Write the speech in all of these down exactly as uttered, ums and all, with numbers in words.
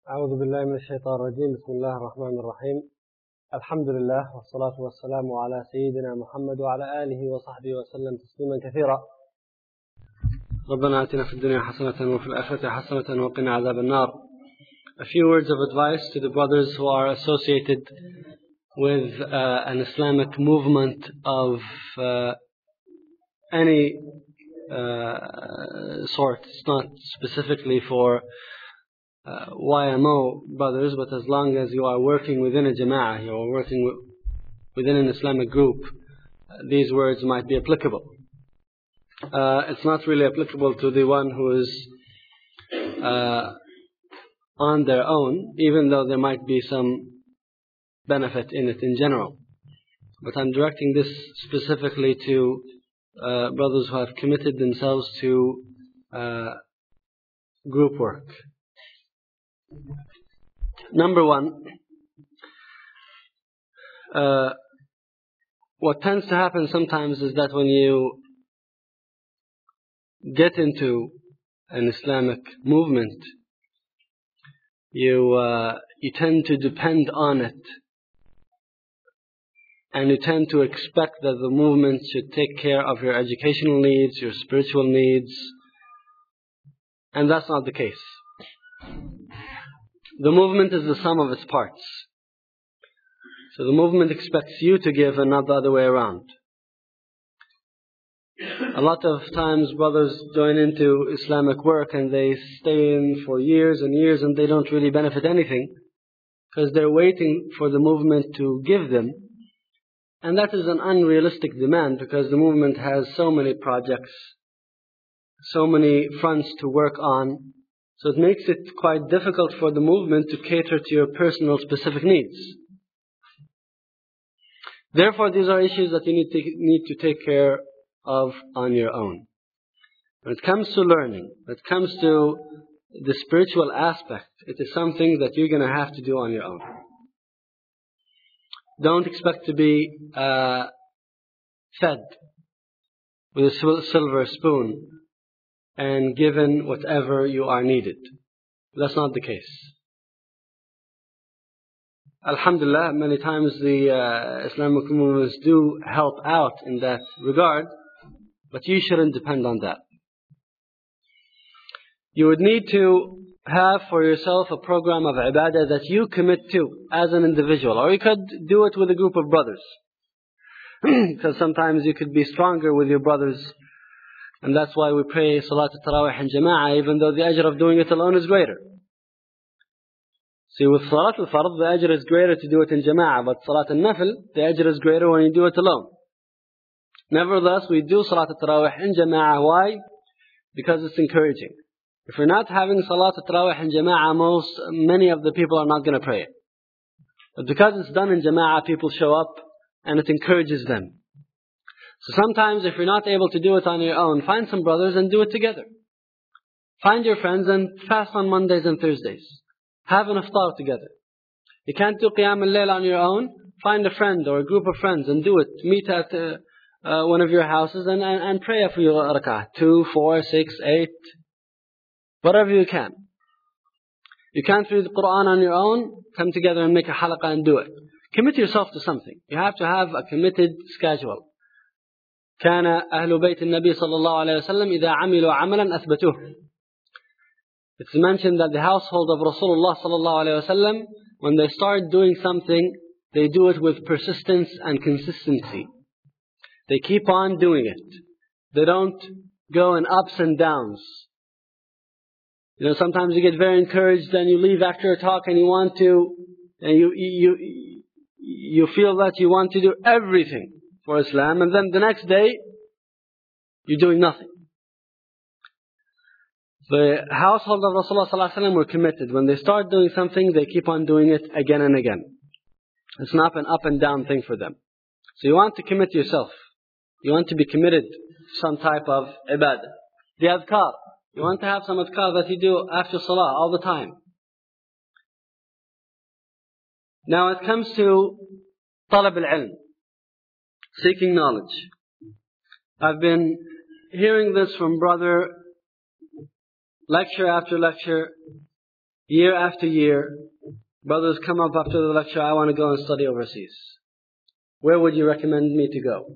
أعوذ بالله من الشيطان الرجيم. بسم الله الرحمن الرحيم. الحمد لله والصلاة والسلام على سيدنا محمد وعلى آله وصحبه وسلم تسليما كثيرا. ربنا آتنا في الدنيا حسنة وفي الآخرة حسنة وقنا عذاب النار. A few words of advice to the brothers who are associated with uh, an Islamic movement of uh, any uh, sort. It's not specifically for uh, Y M O brothers, but as long as you are working within a jama'ah, you are working w- within an Islamic group, uh, these words might be applicable. Uh, it's not really applicable to the one who is uh, on their own, even though there might be some benefit in it in general. But I'm directing this specifically to uh, brothers who have committed themselves to uh, group work. Number one, uh, what tends to happen sometimes is that when you get into an Islamic movement, you uh, you tend to depend on it, and you tend to expect that the movement should take care of your educational needs, your spiritual needs, and that's not the case. The movement is the sum of its parts. So the movement expects you to give and not the other way around. A lot of times brothers join into Islamic work and they stay in for years and years and they don't really benefit anything because they're waiting for the movement to give them. And that is an unrealistic demand because the movement has so many projects, so many fronts to work on. So it makes it quite difficult for the movement to cater to your personal specific needs. Therefore, these are issues that you need to, need to take care of on your own. When it comes to learning, when it comes to the spiritual aspect, it is something that you're going to have to do on your own. Don't expect to be uh, fed with a silver spoon and given whatever you are needed. That's not the case. Alhamdulillah, many times the uh, Islamic movements do help out in that regard, but you shouldn't depend on that. You would need to have for yourself a program of ibadah that you commit to as an individual, or you could do it with a group of brothers. Because sometimes you could be stronger with your brothers, and that's why we pray Salat al-Tarawih in Jama'ah, even though the ajr of doing it alone is greater. See, with Salat al-Fard, the ajr is greater to do it in Jama'ah, but Salat al-Nafil, the ajr is greater when you do it alone. Nevertheless, we do Salat al-Tarawih in Jama'ah. Why? Because it's encouraging. If you're not having Salat al-Tarawih in Jama'ah, most, many of the people are not going to pray it. But because it's done in Jama'ah, people show up and it encourages them. So sometimes if you're not able to do it on your own, find some brothers and do it together. Find your friends and fast on Mondays and Thursdays. Have an iftar together. You can't do Qiyam al-Layl on your own. Find a friend or a group of friends and do it. Meet at uh, uh, one of your houses and, and, and pray a few rak'ah. Two, four, six, eight. Whatever you can. You can't read the Quran on your own. Come together and make a halaqah and do it. Commit yourself to something. You have to have a committed schedule. كان أهل بيت النبي صلى الله عليه وسلم إذا عملوا عملا أثبتوه. It's mentioned that the household of Rasulullah صلى الله عليه وسلم, when they start doing something, they do it with persistence and consistency. They keep on doing it. They don't go in ups and downs. You know, sometimes you get very encouraged and you leave after a talk and you want to, and you, you, you feel that you want to do everything for Islam, and then the next day, you're doing nothing. The household of Rasulullah sallallahu alaihi wasallam were committed. When they start doing something, they keep on doing it again and again. It's not an up and down thing for them. So you want to commit yourself. You want to be committed to some type of ibadah. The adhkar. You want to have some adhkar that you do after salah all the time. Now it comes to talab al-ilm, seeking knowledge. I've been hearing this from brother lecture after lecture, Year after year, brothers come up after the lecture, I want to go and study overseas. Where would you recommend me to go?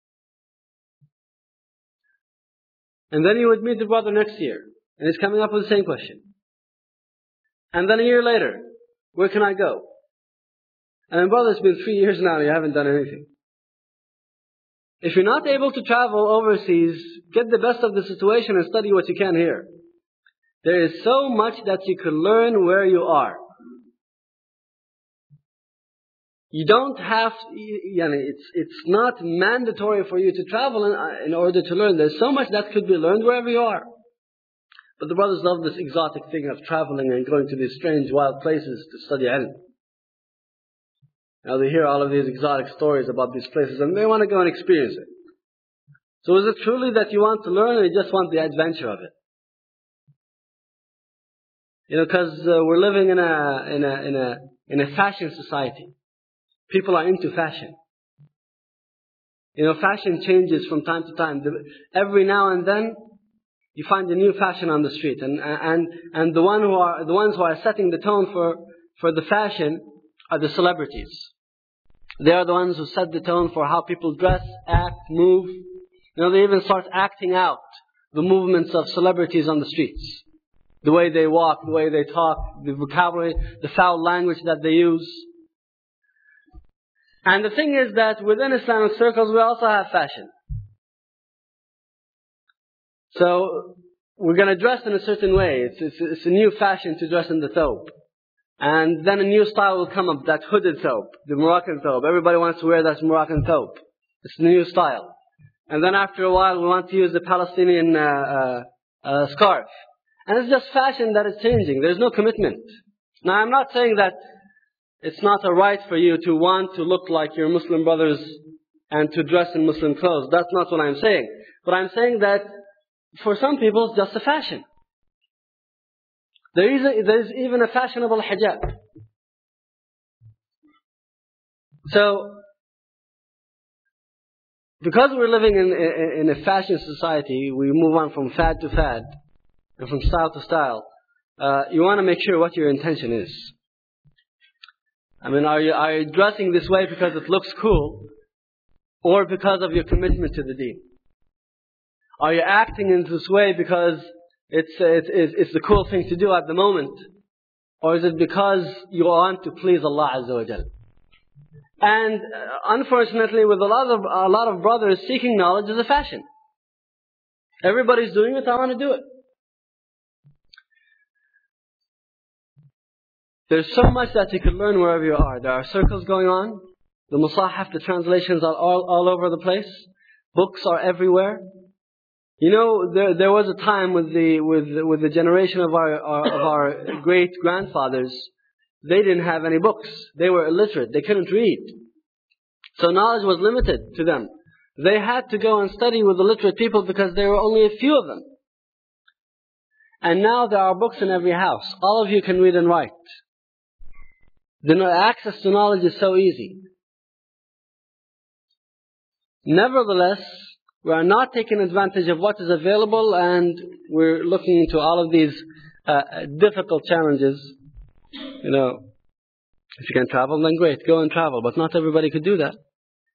And then you would meet the brother next year, and he's coming up with the same question. And then a year later, where can I go? And then, brother, it's been three years now and you haven't done anything. If you're not able to travel overseas, get the best of the situation and study what you can here. There is so much that you can learn where you are. You don't have, you know, it's, it's not mandatory for you to travel in, in order to learn. There's so much that could be learned wherever you are. But the brothers love this exotic thing of traveling and going to these strange, wild places to study ilm. Now they hear all of these exotic stories about these places and they want to go and experience it. So is it truly that you want to learn or you just want the adventure of it? You know, because uh, we're living in a, in a, in a, in a fashion society. People are into fashion. You know, fashion changes from time to time. Every now and then, you find a new fashion on the street, and and and the one who are the ones who are setting the tone for for the fashion are the celebrities. They are the ones who set the tone for how people dress, act, move. You know, they even start acting out the movements of celebrities on the streets, the way they walk, the way they talk, the vocabulary, the foul language that they use. And the thing is that within Islamic circles, we also have fashion. So, we're going to dress in a certain way. It's, it's, it's a new fashion to dress in the thobe. And then a new style will come up, that hooded thobe, the Moroccan thobe. Everybody wants to wear that Moroccan thobe. It's the new style. And then after a while, we want to use the Palestinian uh, uh, uh, scarf. And it's just fashion that is changing. There's no commitment. Now, I'm not saying that it's not a right for you to want to look like your Muslim brothers and to dress in Muslim clothes. That's not what I'm saying. But I'm saying that for some people, it's just a fashion. There is, a, there is even a fashionable hijab. So, because we're living in, in, in a fashion society, we move on from fad to fad and from style to style. Uh, you want to make sure what your intention is. I mean, are you, are you dressing this way because it looks cool, or because of your commitment to the deen? Are you acting in this way because it's, it's, it's the cool thing to do at the moment? Or is it because you want to please Allah Azza wa Jal? And uh, unfortunately, with a lot of, a lot of brothers, seeking knowledge is a fashion. Everybody's doing it, I want to do it. There's so much that you can learn wherever you are. There are circles going on. The Musahaf, the translations are all, all over the place. Books are everywhere. You know, there there was a time with the with with the generation of our, our of our great grandfathers, they didn't have any books. They were illiterate. They couldn't read. So knowledge was limited to them. They had to go and study with the literate people because there were only a few of them. And now there are books in every house. All of you can read and write. The access to knowledge is so easy. Nevertheless, we are not taking advantage of what is available, and we're looking into all of these uh, difficult challenges. You know, if you can travel, then great, go and travel. But not everybody could do that.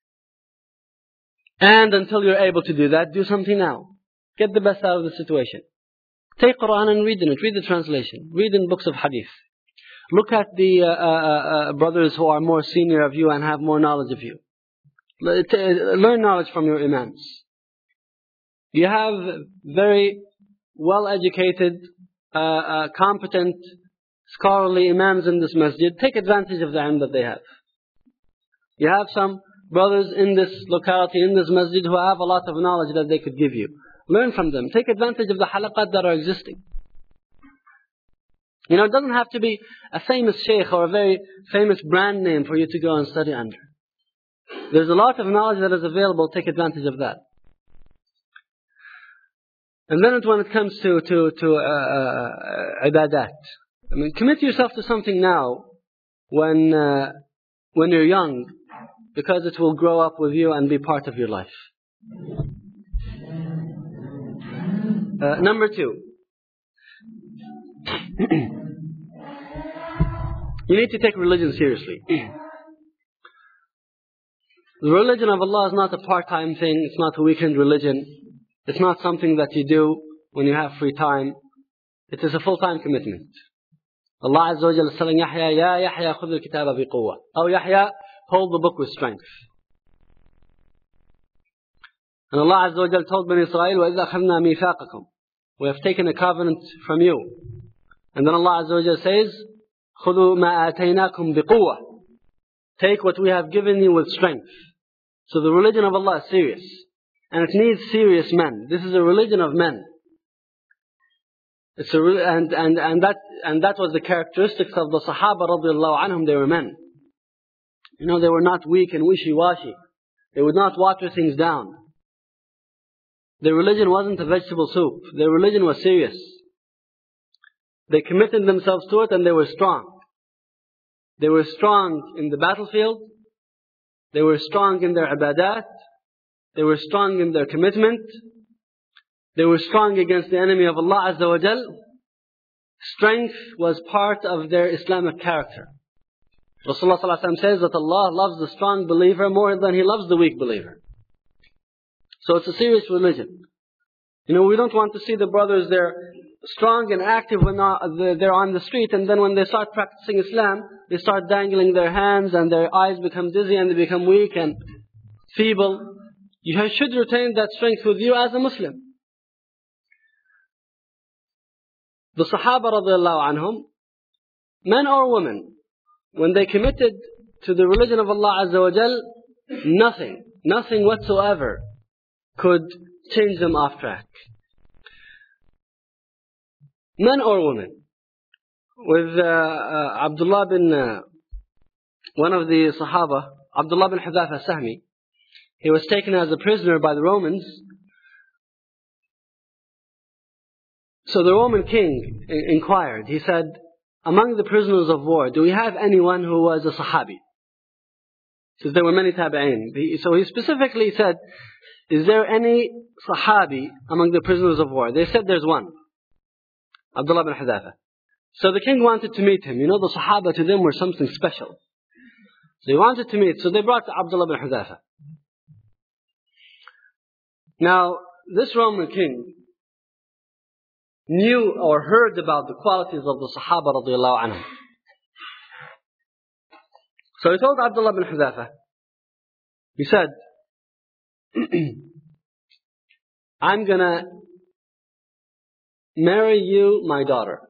And until you're able to do that, do something now. Get the best out of the situation. Take Quran and read in it. Read the translation. Read in books of hadith. Look at the uh, uh, uh, brothers who are more senior of you and have more knowledge of you. Learn knowledge from your imams. You have very well-educated, uh, uh, competent, scholarly imams in this masjid. Take advantage of the ilm that they have. You have some brothers in this locality, in this masjid, who have a lot of knowledge that they could give you. Learn from them. Take advantage of the halaqat that are existing. You know, it doesn't have to be a famous sheikh or a very famous brand name for you to go and study under. There's a lot of knowledge that is available. Take advantage of that. And then when it comes to to to uh, uh, ibadat, I mean, commit yourself to something now when uh, when you're young, because it will grow up with you and be part of your life. Uh, number two. You need to take religion seriously. The religion of Allah is not a part-time thing. It's not a weekend religion. It's not something that you do when you have free time. It is a full-time commitment. Allah Azza wa Jalla is telling Yahya, Ya Yahya, khudh al-kitaba biquwwa. Oh Yahya, hold the book with strength. And Allah Azza wa Jalla told Bani Israel, وَإِذَا أَخَذْنَا مِيثَاقَكُمْ. We have taken a covenant from you. And then Allah Azza wa Jalla says, خُذُوا مَا آتَيْنَاكُمْ بِقُوَّةٍ. Take what we have given you with strength. So the religion of Allah is serious. And it needs serious men. This is a religion of men. It's a, and, and, and, that, and that was the characteristics of the Sahaba radiallahu anhum. They were men. You know, they were not weak and wishy-washy. They would not water things down. Their religion wasn't a vegetable soup. Their religion was serious. They committed themselves to it and they were strong. They were strong in the battlefield. They were strong in their ibadat. They were strong in their commitment. They were strong against the enemy of Allah Azza wa Jal. Strength was part of their Islamic character. Rasulullah Sallallahu Alaihi Wasallam says that Allah loves the strong believer more than He loves the weak believer. So it's a serious religion. You know, we don't want to see the brothers, they're strong and active when they're on the street, and then when they start practicing Islam, they start dangling their hands and their eyes become dizzy and they become weak and feeble. You should retain that strength with you as a Muslim. The Sahaba radiallahu anhum, men or women, when they committed to the religion of Allah Azza wa Jal, nothing, nothing whatsoever could change them off track. Men or women. With uh, uh, Abdullah bin, uh, one of the Sahaba, Abdullah bin Hudhafa Sahmi, he was taken as a prisoner by the Romans. So the Roman king inquired. He said, among the prisoners of war, do we have anyone who was a Sahabi? Because there were many tabi'een. So he specifically said, is there any Sahabi among the prisoners of war? They said there's one. Abdullah bin Hudhafa. So the king wanted to meet him. You know, the Sahaba to them were something special. So he wanted to meet. So they brought Abdullah bin Hudhafa. Now, this Roman king knew or heard about the qualities of the Sahaba radiallahu anhum. So he told Abdullah bin Hudhafa, he said, I'm gonna marry you my daughter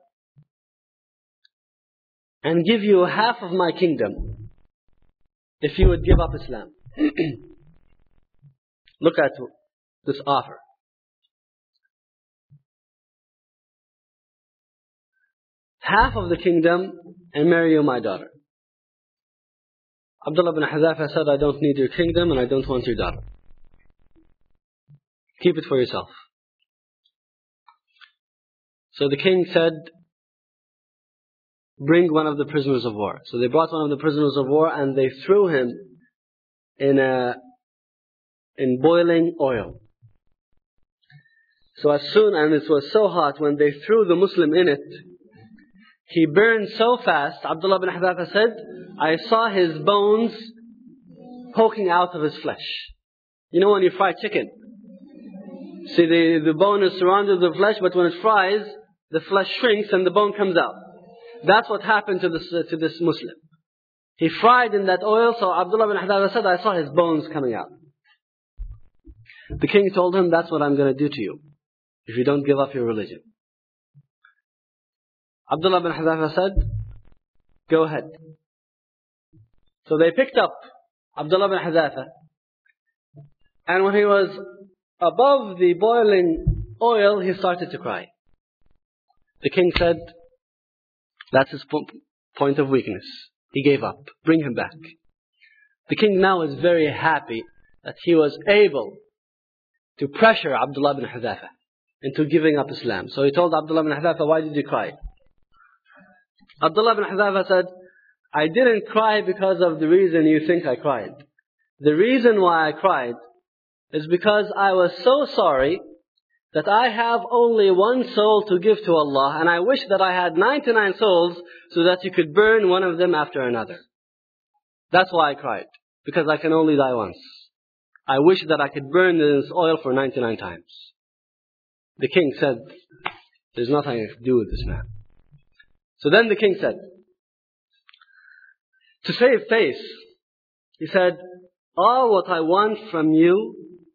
and give you half of my kingdom if you would give up Islam. Look at this offer. Half of the kingdom and marry you my daughter. Abdullah bin Hudhafa said, I don't need your kingdom and I don't want your daughter. Keep it for yourself. So the king said, bring one of the prisoners of war. So they brought one of the prisoners of war and they threw him in a in boiling oil. So as soon, and it was so hot, when they threw the Muslim in it, he burned so fast. Abdullah bin Hudhafa said, I saw his bones poking out of his flesh. You know when you fry chicken, see the, the bone is surrounded with the flesh, but when it fries, the flesh shrinks and the bone comes out. That's what happened to this, uh, to this Muslim. He fried in that oil, so Abdullah bin Hudhafa said, I saw his bones coming out. The king told him, that's what I'm going to do to you if you don't give up your religion. Abdullah bin Hudhafa said, go ahead. So they picked up Abdullah bin Hudhafa, and when he was above the boiling oil, he started to cry. The king said, that's his point of weakness. He gave up. Bring him back. The king now is very happy that he was able to pressure Abdullah bin Hudhafa into giving up Islam. So he told Abdullah bin Hudhafa, why did you cry? Abdullah bin Hudhafa said, I didn't cry because of the reason you think I cried. The reason why I cried is because I was so sorry that I have only one soul to give to Allah, and I wish that I had ninety-nine souls so that you could burn one of them after another. That's why I cried, because I can only die once. I wish that I could burn this oil for ninety-nine times. The king said, there's nothing I can do with this man. So then the king said, to save face, he said, all what I want from you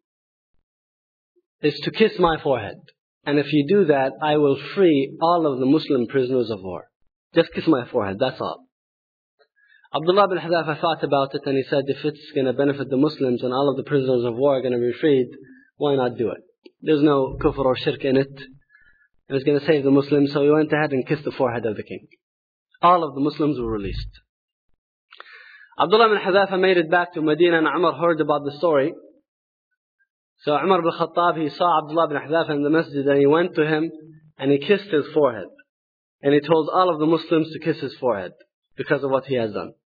is to kiss my forehead. And if you do that, I will free all of the Muslim prisoners of war. Just kiss my forehead, that's all. Abdullah bin Hudhafa thought about it and he said, if it's going to benefit the Muslims and all of the prisoners of war are going to be freed, why not do it? There's no kufr or shirk in it. And it's going to save the Muslims, so he went ahead and kissed the forehead of the king. All of the Muslims were released. Abdullah bin Hudhafa made it back to Medina and Umar heard about the story. So Umar bin Khattab, he saw Abdullah bin Hudhafa in the masjid and he went to him and he kissed his forehead. And he told all of the Muslims to kiss his forehead because of what he has done.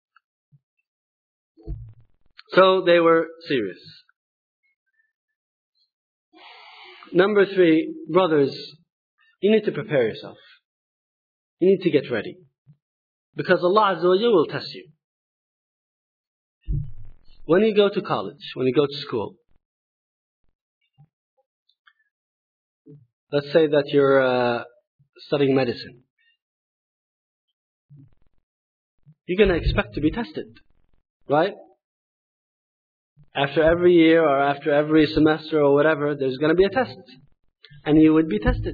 So they were serious. Number three, brothers, you need to prepare yourself. You need to get ready. Because Allah Azza wa Jalla will test you. When you go to college, when you go to school, let's say that you're uh, studying medicine. You're going to expect to be tested, right? After every year or after every semester or whatever, there's going to be a test. And you would be tested.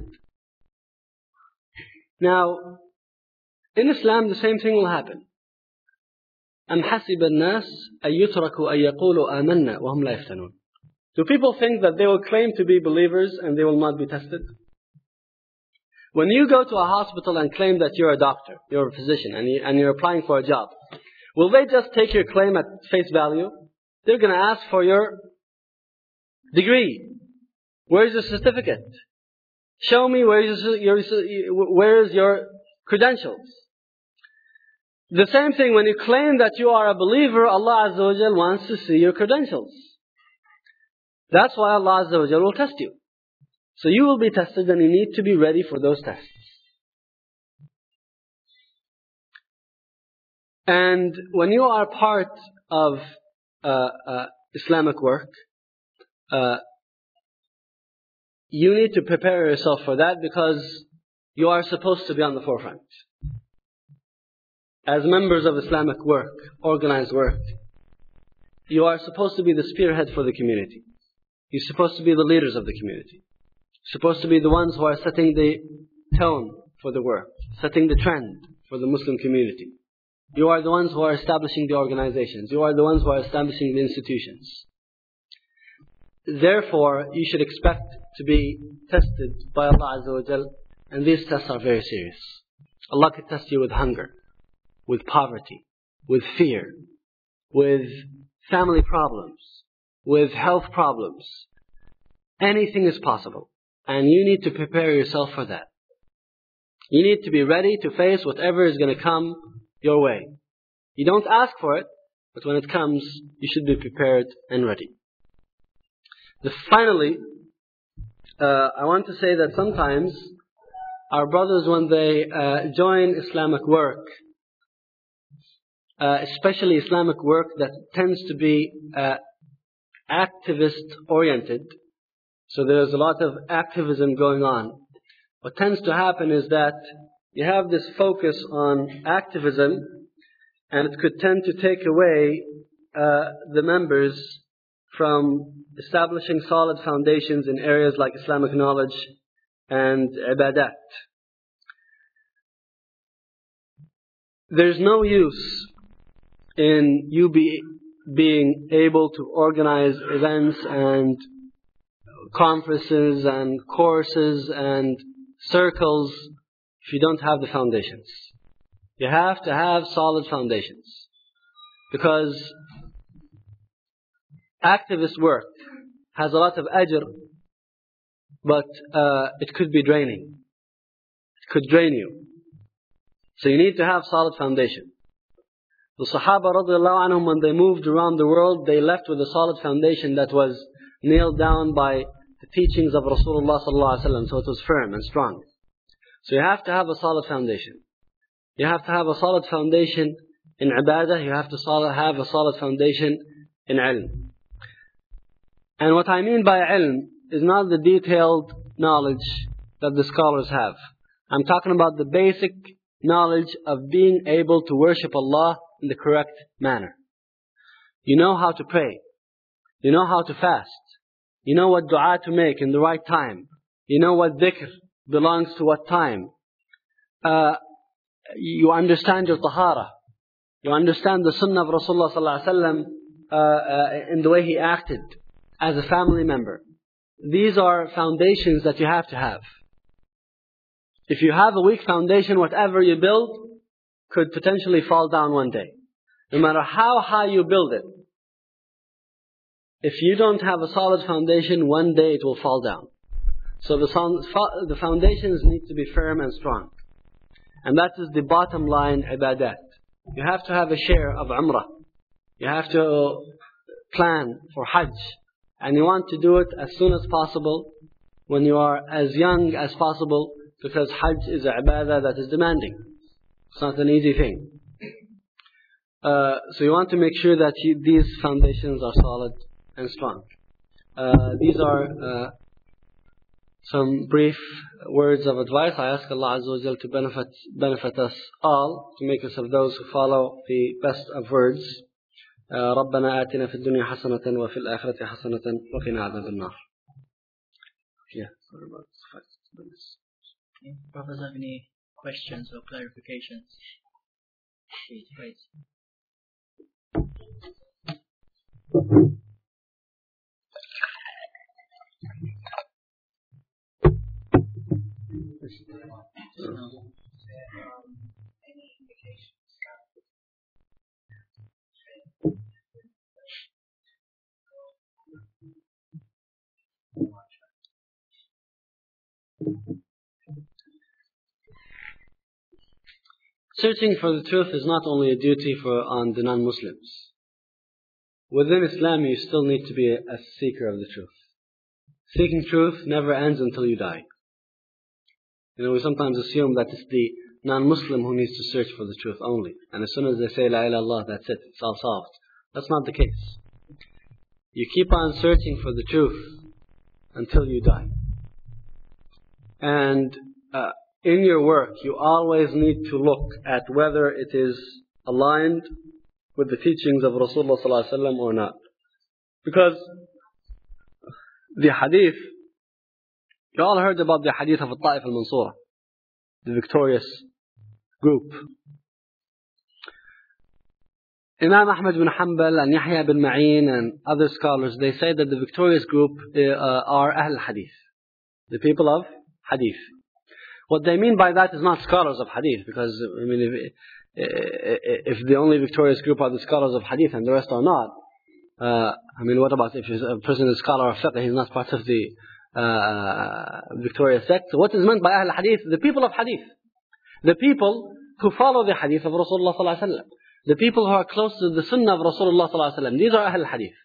Now, in Islam, the same thing will happen. أَمْ حَسِبَ النَّاسِ أَن يُتْرَكُوا أَن يَقُولُوا آمَنَّا وَهُمْ لَا يَفْتَنُونَ. Do people think that they will claim to be believers and they will not be tested? When you go to a hospital and claim that you're a doctor, you're a physician, and, you, and you're applying for a job, will they just take your claim at face value? They're going to ask for your degree. Where's your certificate? Show me where's your, your, where's your credentials. The same thing, when you claim that you are a believer, Allah Azza wa Jal wants to see your credentials. That's why Allah Azza wa Jal will test you. So you will be tested and you need to be ready for those tests. And when you are part of uh, uh, Islamic work, uh, you need to prepare yourself for that because you are supposed to be on the forefront. As members of Islamic work, organized work, you are supposed to be the spearhead for the community. You're supposed to be the leaders of the community. You're supposed to be the ones who are setting the tone for the work, setting the trend for the Muslim community. You are the ones who are establishing the organizations. You are the ones who are establishing the institutions. Therefore, you should expect to be tested by Allah Azza wa Jal, and these tests are very serious. Allah could test you with hunger, with poverty, with fear, with family problems, with health problems. Anything is possible. And you need to prepare yourself for that. You need to be ready to face whatever is going to come your way. You don't ask for it, but when it comes, you should be prepared and ready. The, finally, uh, I want to say that sometimes our brothers, when they uh, join Islamic work, uh, especially Islamic work that tends to be uh, activist-oriented, so there's a lot of activism going on. What tends to happen is that you have this focus on activism, and it could tend to take away uh, the members from establishing solid foundations in areas like Islamic knowledge and ibadat. There's no use in you be, being able to organize events and conferences and courses and circles if you don't have the foundations. You have to have solid foundations. Because activist work has a lot of ajr, but uh, it could be draining. It could drain you. So you need to have solid foundation. The Sahaba radiallahu anhum, when they moved around the world, they left with a solid foundation that was nailed down by the teachings of Rasulullah sallallahu alaihi wasallam, so it was firm and strong. So you have to have a solid foundation. You have to have a solid foundation in ibadah. You have to have a solid foundation in ilm. And what I mean by ilm is not the detailed knowledge that the scholars have. I'm talking about the basic knowledge of being able to worship Allah in the correct manner. You know how to pray. You know how to fast. You know what dua to make in the right time. You know what dhikr belongs to what time. Uh, you understand your tahara. You understand the sunnah of Rasulullah sallallahu alaihi wasallam uh, uh, in the way he acted as a family member. These are foundations that you have to have. If you have a weak foundation, whatever you build could potentially fall down one day. No matter how high you build it, if you don't have a solid foundation, one day it will fall down. So the, the foundations need to be firm and strong. And that is the bottom line ibadat. You have to have a share of umrah. You have to plan for hajj. And you want to do it as soon as possible, when you are as young as possible, because hajj is a ibadah that is demanding. It's not an easy thing. Uh, so you want to make sure that you, these foundations are solid and strong. Uh, these are uh, some brief words of advice. I ask Allah Azza wa Jal to benefit, benefit us all, to make us of those who follow the best of words. ربنا آتنا في الدنيا حسنة وفي الآخرة حسنة وقنا عذاب النار. Yeah, sorry about five minutes. Okay. Brothers have any questions or clarifications? Please, please. No. Searching for the truth is not only a duty for on the non-Muslims. Within Islam, you still need to be a, a seeker of the truth. Seeking truth never ends until you die. You know, we sometimes assume that it's the non-Muslim who needs to search for the truth only. And as soon as they say La ilaha illallah, that's it, it's all solved. That's not the case. You keep on searching for the truth until you die. And uh, in your work, you always need to look at whether it is aligned with the teachings of Rasulullah sallallahu alaihi wasallam or not. Because the hadith, you all heard about the hadith of Al-Ta'if al-Mansura, the victorious group. Imam Ahmad bin Hanbal and Yahya bin Ma'in and other scholars, they say that the victorious group uh, are Ahl Hadith, the people of Hadith. What they mean by that is not scholars of Hadith, because I mean, if, if the only victorious group are the scholars of Hadith and the rest are not, uh, I mean, what about if a person is a scholar of fiqh, he's not part of the uh, victorious sect? So what is meant by Ahl Hadith? The people of Hadith, the people who follow the Hadith of Rasulullah sallallahu alaihi wasallam, the people who are close to the Sunnah of Rasulullah sallallahu alaihi wasallam. These are Ahl Hadith.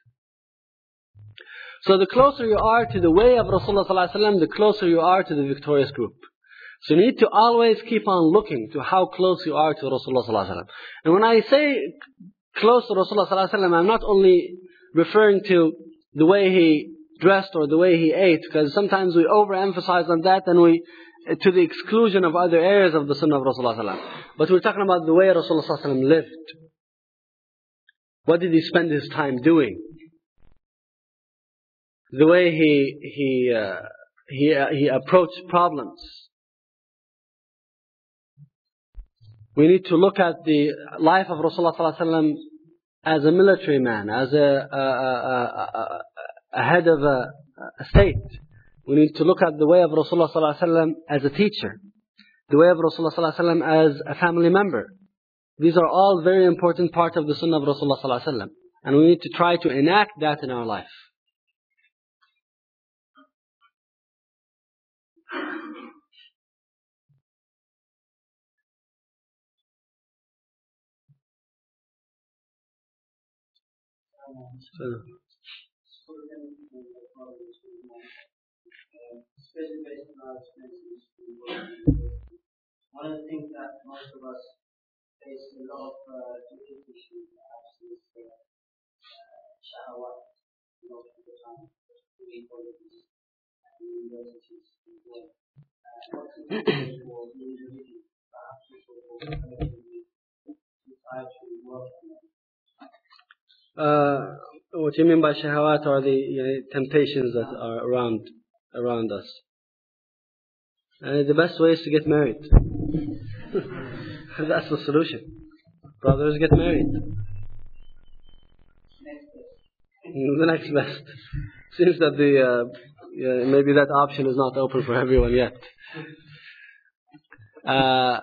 So the closer you are to the way of Rasulullah sallallahu alaihi wasallam, the closer you are to the victorious group. So you need to always keep on looking to how close you are to Rasulullah sallallahu alaihi wasallam. And when I say close to Rasulullah sallallahu alaihi wasallam, I'm not only referring to the way he dressed or the way he ate, because sometimes we overemphasize on that and we, to the exclusion of other areas of the Sunnah of Rasulullah sallallahu alaihi wasallam. But we're talking about the way Rasulullah sallallahu alaihi wasallam lived. What did he spend his time doing? The way he he uh, he uh, he approached problems. We need to look at the life of Rasulullah sallallahu alaihi wasallam as a military man, as a, a, a, a, a head of a, a state. We need to look at the way of Rasulullah sallallahu alaihi wasallam as a teacher, the way of Rasulullah sallallahu alaihi wasallam as a family member. These are all very important parts of the Sunnah of Rasulullah sallallahu alaihi wasallam, and we need to try to enact that in our life. So, especially based on our experiences. One of the things that most of us face a lot of uh, different issues perhaps is uh, shahawat, most of the time, especially colleges and universities as well. What's the situation for the individual, perhaps also for collectively, to try to work on that? Uh, what you mean by shahawat are the you know, temptations that are around around us. And the best way is to get married. That's the solution. Brothers, get married. The next best. Seems that the uh, yeah, maybe that option is not open for everyone yet. Uh,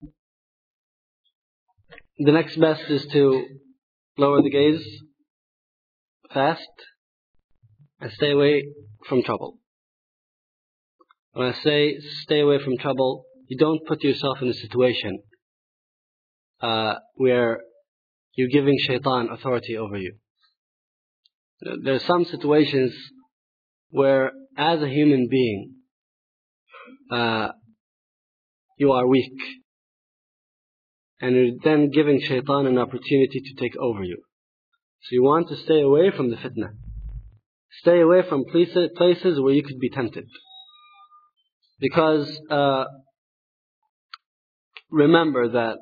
the next best is to lower the gaze, fast, and stay away from trouble. When I say stay away from trouble, you don't put yourself in a situation uh, where you're giving shaitan authority over you. There are some situations where, as a human being, uh, you are weak, and you're then giving shaitan an opportunity to take over you. So you want to stay away from the fitna. Stay away from places, places where you could be tempted. Because uh, remember that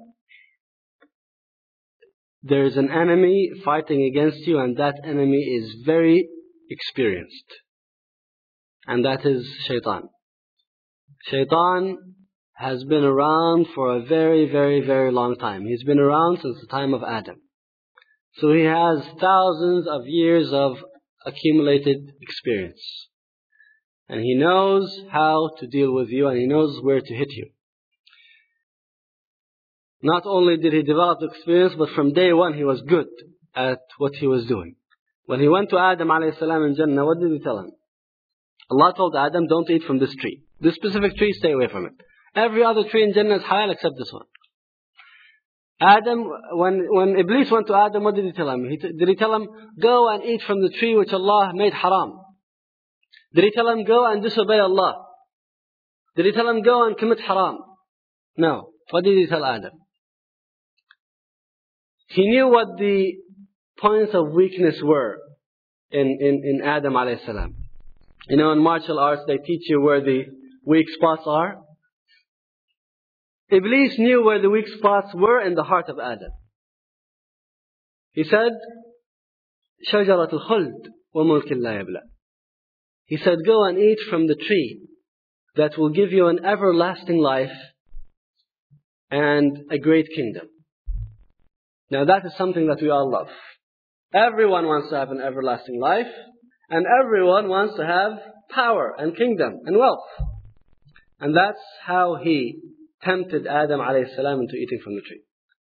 there is an enemy fighting against you, and that enemy is very experienced. And that is shaitan. Shaitan has been around for a very, very, very long time. He's been around since the time of Adam. So he has thousands of years of accumulated experience. And he knows how to deal with you, and he knows where to hit you. Not only did he develop the experience, but from day one he was good at what he was doing. When he went to Adam alayhi salam in Jannah, what did he tell him? Allah told Adam, don't eat from this tree. This specific tree, stay away from it. Every other tree in Jannah is halal except this one. Adam, when, when Iblis went to Adam, what did he tell him? He t- did he tell him, go and eat from the tree which Allah made haram? Did he tell him, go and disobey Allah? Did he tell him, go and commit haram? No. What did he tell Adam? He knew what the points of weakness were in, in, in Adam alayhi salam. You know, in martial arts, they teach you where the weak spots are. Iblis knew where the weak spots were in the heart of Adam. He said, شَجَرَةُ الْخُلْدِ وَمُلْكٍ لَا يَبْلَى. He said, go and eat from the tree that will give you an everlasting life and a great kingdom. Now that is something that we all love. Everyone wants to have an everlasting life, and everyone wants to have power and kingdom and wealth. And that's how he tempted Adam alayhi salam into eating from the tree.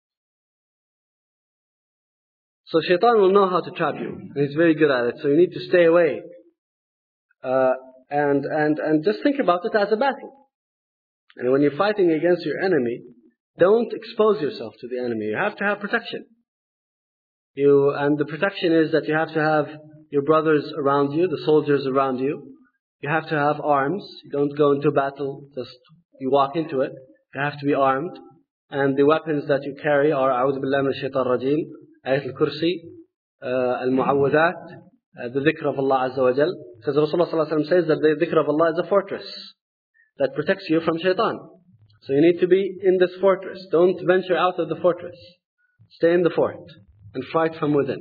So shaitan will know how to trap you, and he's very good at it. So you need to stay away. Uh, and, and, and just think about it as a battle. And when you're fighting against your enemy, don't expose yourself to the enemy. You have to have protection. You, and the protection is that you have to have your brothers around you, the soldiers around you. You have to have arms. You don't go into battle, just you walk into it. You have to be armed. And the weapons that you carry are أعوذ بالله من الشيطان الرجيم, Ayat al-Kursi, uh, al-Mu'awwadat, uh, the dhikr of Allah Azza wa Jal. Because Rasulullah Sallallahu Alaihi Wasallam says that the dhikr of Allah is a fortress that protects you from shaitan. So you need to be in this fortress. Don't venture out of the fortress. Stay in the fort and fight from within.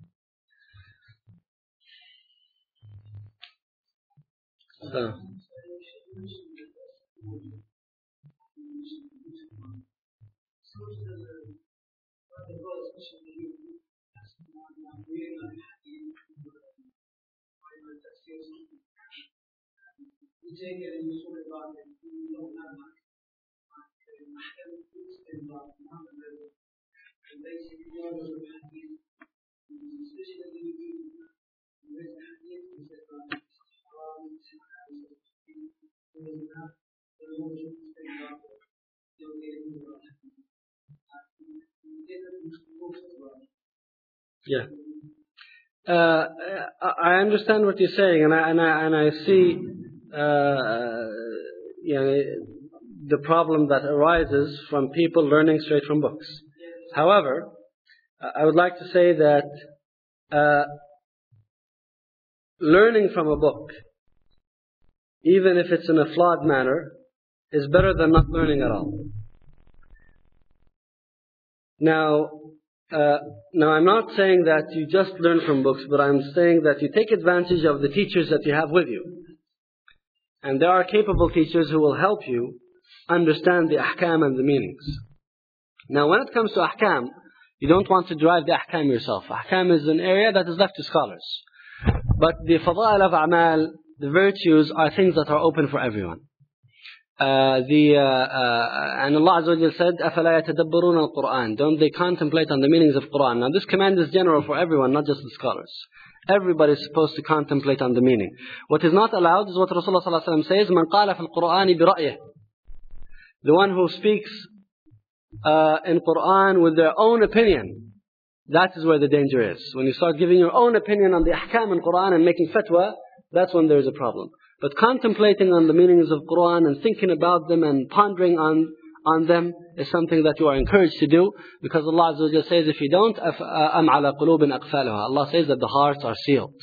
So. Yeah. Uh, I understand what you're saying, and I, and I, and I see uh, you know, the problem that arises from people learning straight from books. However, I would like to say that uh, learning from a book, even if it's in a flawed manner, is better than not learning at all. Now, uh, now I'm not saying that you just learn from books, but I'm saying that you take advantage of the teachers that you have with you. And there are capable teachers who will help you understand the ahkam and the meanings. Now, when it comes to ahkam, you don't want to derive the ahkam yourself. Ahkam is an area that is left to scholars. But the fada'il of a'mal, the virtues, are things that are open for everyone. Uh, the, uh, uh, and Allah Azza wa Jalla said, أَفَلَا يَتَدَبَّرُونَ الْقُرْآنِ Don't they contemplate on the meanings of Qur'an? Now this command is general for everyone, not just the scholars. Everybody is supposed to contemplate on the meaning. What is not allowed is what Rasulullah sallallahu alaihi wasallam says, مَنْ قَالَ فِي الْقُرْآنِ بِرَأْيِهِ The one who speaks uh, in Qur'an with their own opinion. That is where the danger is. When you start giving your own opinion on the ahkam in Qur'an and making fatwa, that's when there is a problem. But contemplating on the meanings of Qur'an and thinking about them and pondering on, on them is something that you are encouraged to do, because Allah Azza wa Jalla says, if you don't, أَمْ عَلَى قُلُوبٍ أَقْفَالُهَا Allah says that the hearts are sealed.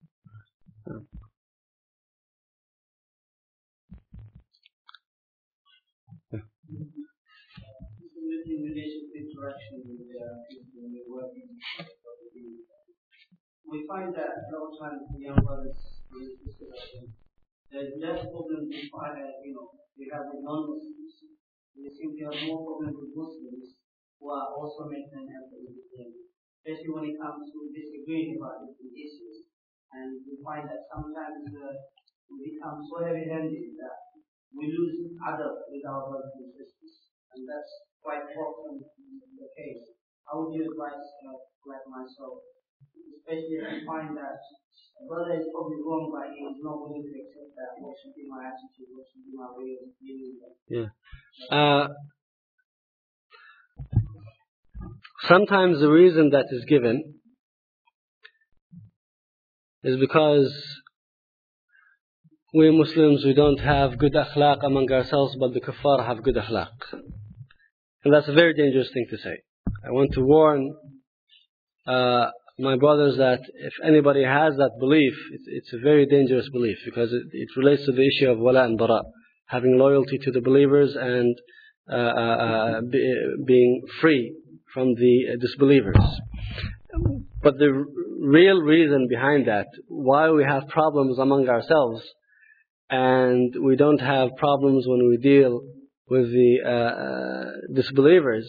We find that a lot of times the young brothers in this discussion, there's less problem with, uh, you know, we have with non-Muslims. We seem to have more problems with Muslims who are also making an effort in the game, especially when it comes to disagreeing about different issues. And we find that sometimes uh, we become so heavy-handed that we lose adab with our brothers and sisters. And that's quite often the case. How would you advise, uh, like myself, especially if I find that a brother is probably wrong, but he is not willing to accept that? What should be my attitude? What should be my way of dealing with that? Yeah. Uh, sometimes the reason that is given is because we Muslims, we don't have good akhlaq among ourselves, but the kuffar have good akhlaq. And that's a very dangerous thing to say. I want to warn uh, my brothers that if anybody has that belief, it's, it's a very dangerous belief, because it, it relates to the issue of wala and bara, having loyalty to the believers and uh, uh, be, being free from the disbelievers. But the r- real reason behind that, why we have problems among ourselves and we don't have problems when we deal with the uh, uh, disbelievers,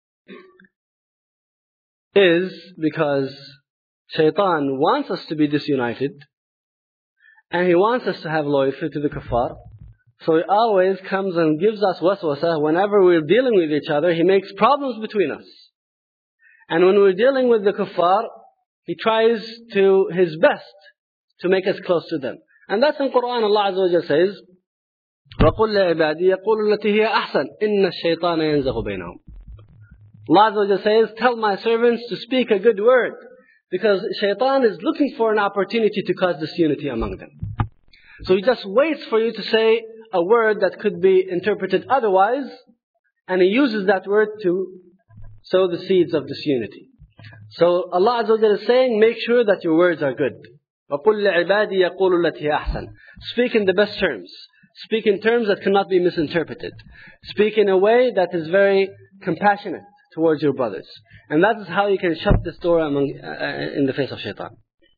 is because Shaitan wants us to be disunited and he wants us to have loyalty to the kuffar. So he always comes and gives us waswasa. Whenever we're dealing with each other, he makes problems between us. And when we're dealing with the kuffar, he tries to his best to make us close to them. And that's in Quran. Allah Azza wa Jalla says, وَقُلْ لِعِبَادِي يَقُولُ الَّتِي هِيَ أَحْسَنُ إِنَّ الشَّيْطَانَ يَنزَغُ بَيْنَهُم. Allah Azza wa Jalla says, tell my servants to speak a good word, because Shaitan is looking for an opportunity to cause disunity among them. So he just waits for you to say a word that could be interpreted otherwise, and he uses that word to sow the seeds of disunity. So Allah Azza wa Jalla is saying, make sure that your words are good. وَقُلْ لِعِبَادِي يَقُولُ الَّتِي هِيَ أَحْسَنُ. Speak in the best terms. Speak in terms that cannot be misinterpreted. Speak in a way that is very compassionate towards your brothers. And that is how you can shut this door among, uh, in the face of Shaitan.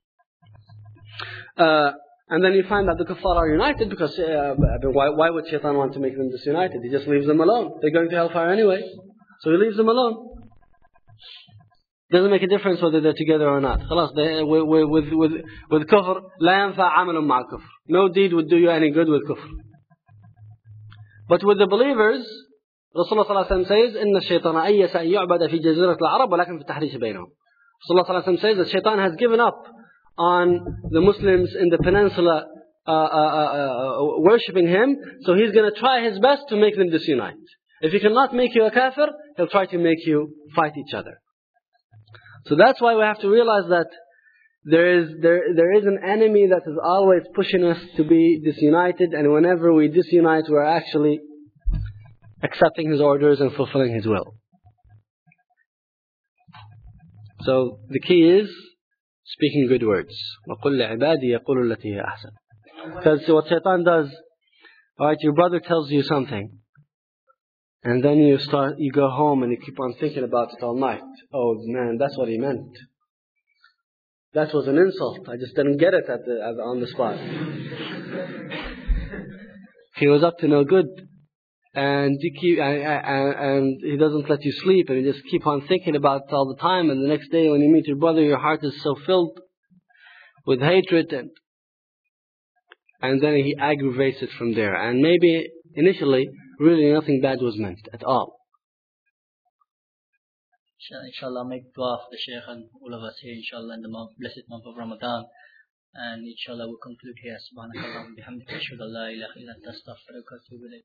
Uh, and then you find that the kuffar are united, because uh, why, why would Shaitan want to make them disunited? He just leaves them alone. They're going to hellfire anyway. So he leaves them alone. Doesn't make a difference whether they're together or not. خلاص, they, with, with, with, with kufr, لا ينفع عمل مع كفر. No deed would do you any good with kufr. But with the believers, Rasulullah sallallahu alaihi wasallam says, إن الشيطان أيس أن يعبد في جزيرة العرب ولكن في التحريش بينهم. Rasulullah sallallahu alaihi wasallam says that Shaitan has given up on the Muslims in the peninsula uh, uh, uh, uh, worshipping him, so he's going to try his best to make them disunite. If he cannot make you a kafir, he'll try to make you fight each other. So that's why we have to realize that there is there there is an enemy that is always pushing us to be disunited, and whenever we disunite, we're actually accepting his orders and fulfilling his will. So the key is speaking good words. وَقُلْ لِعِبَادِي يَقُولُ الَّتِي هِيَ أَحْسَنُ. Because what shaitan does, alright, your brother tells you something, and then you start, you go home and you keep on thinking about it all night. Oh man, that's what he meant. That was an insult. I just didn't get it at the, at the on the spot. He was up to no good, and you keep and, and, and he doesn't let you sleep, and you just keep on thinking about it all the time. And the next day, when you meet your brother, your heart is so filled with hatred, and and then he aggravates it from there. And maybe initially, really nothing bad was meant at all. Inshallah, make dua for the Shaykh and all of us here, inshallah, in the month, blessed month of Ramadan. And inshallah, we'll conclude here. Subhanakallah, bihamdika, ashhadu an la ilaha illa anta, astaghfiruka wa atubu ilayk.